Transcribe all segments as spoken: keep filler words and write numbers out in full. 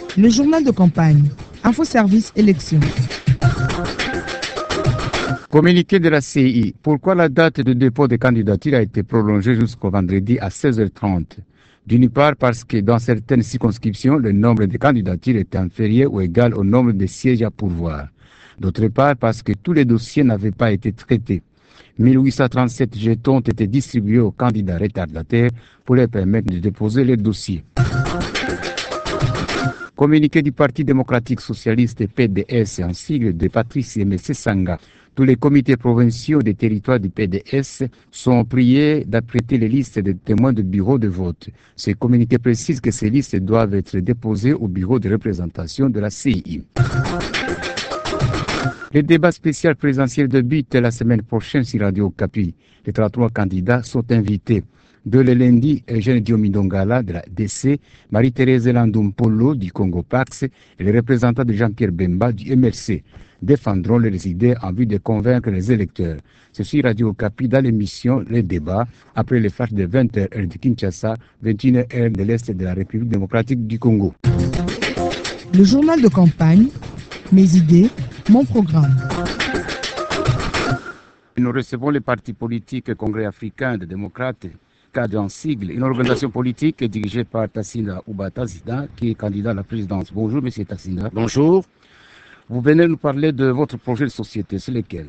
Le journal de campagne. Info Service Élections. Communiqué de la C I. Pourquoi la date de dépôt des candidatures a été prolongée jusqu'au vendredi à seize heures trente? D'une part parce que dans certaines circonscriptions, le nombre de candidatures est inférieur ou égal au nombre de sièges à pourvoir. D'autre part parce que tous les dossiers n'avaient pas été traités. mille huit cent trente-sept jetons ont été distribués aux candidats retardataires pour leur permettre de déposer les dossiers. Communiqué du Parti démocratique socialiste P D S en sigle de Patrice Aimé Sanga. Tous les comités provinciaux des territoires du P D S sont priés d'apprêter les listes de témoins de bureau de vote. Ce communiqué précise que ces listes doivent être déposées au bureau de représentation de la C I. Les débats spéciaux présidentiels débutent la semaine prochaine sur Radio Okapi. Les trente-trois candidats sont invités. De le lundi, Eugène Diomidongala de la D C, Marie-Thérèse Landoum-Polo du Congo Pax et les représentants de Jean-Pierre Bemba du M R C défendront leurs idées en vue de convaincre les électeurs. C'est sur Radio Okapi dans l'émission Les Débats, après les flashs de vingt heures heure de Kinshasa, vingt et une heures heure de l'Est de la République démocratique du Congo. Le journal de campagne. Mes idées, mon programme. Nous recevons les partis politiques Congrès africain des démocrates, cadre en sigle, une organisation politique dirigée par Tassinda Oubatazida, qui est candidat à la présidence. Bonjour, monsieur Tassinda. Bonjour. Vous venez nous parler de votre projet de société, c'est lequel?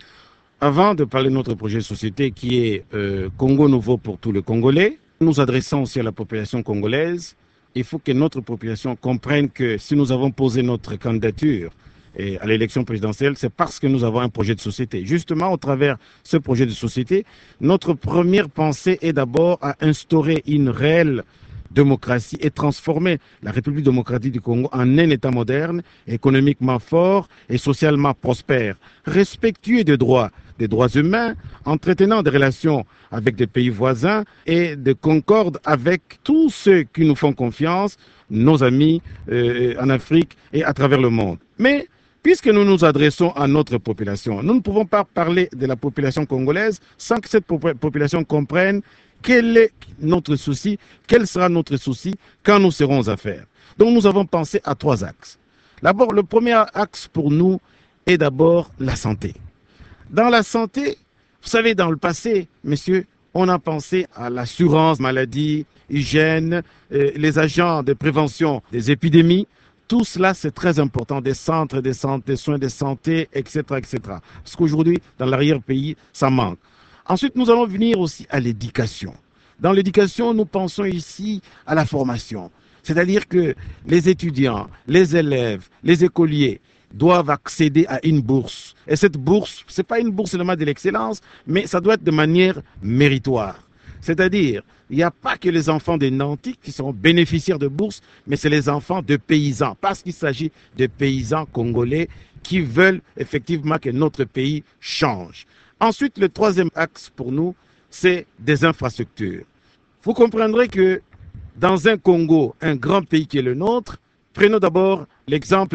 Avant de parler de notre projet de société qui est euh, Congo Nouveau pour tous les Congolais, nous adressons aussi à la population congolaise. Il faut que notre population comprenne que si nous avons posé notre candidature et à l'élection présidentielle, c'est parce que nous avons un projet de société. Justement, au travers de ce projet de société, notre première pensée est d'abord à instaurer une réelle démocratie et transformer la République démocratique du Congo en un État moderne, économiquement fort et socialement prospère, respectueux des droits, des droits humains, entretenant des relations avec des pays voisins et de concorde avec tous ceux qui nous font confiance, nos amis euh, en Afrique et à travers le monde. Mais puisque nous nous adressons à notre population, nous ne pouvons pas parler de la population congolaise sans que cette pop- population comprenne quel est notre souci, quel sera notre souci quand nous serons aux affaires. Donc nous avons pensé à trois axes. D'abord, le premier axe pour nous est d'abord la santé. Dans la santé, vous savez, dans le passé, messieurs, on a pensé à l'assurance maladie, hygiène, euh, les agents de prévention des épidémies. Tout cela, c'est très important, des centres de santé, des soins de santé, et cetera, et cetera. Parce qu'aujourd'hui, dans l'arrière-pays, ça manque. Ensuite, nous allons venir aussi à l'éducation. Dans l'éducation, nous pensons ici à la formation. C'est-à-dire que les étudiants, les élèves, les écoliers doivent accéder à une bourse. Et cette bourse, ce n'est pas une bourse seulement de l'excellence, mais ça doit être de manière méritoire. C'est-à-dire, il n'y a pas que les enfants des nantis qui seront bénéficiaires de bourses, mais c'est les enfants de paysans, parce qu'il s'agit de paysans congolais qui veulent effectivement que notre pays change. Ensuite, le troisième axe pour nous, c'est des infrastructures. Vous comprendrez que dans un Congo, un grand pays qui est le nôtre, prenons d'abord l'exemple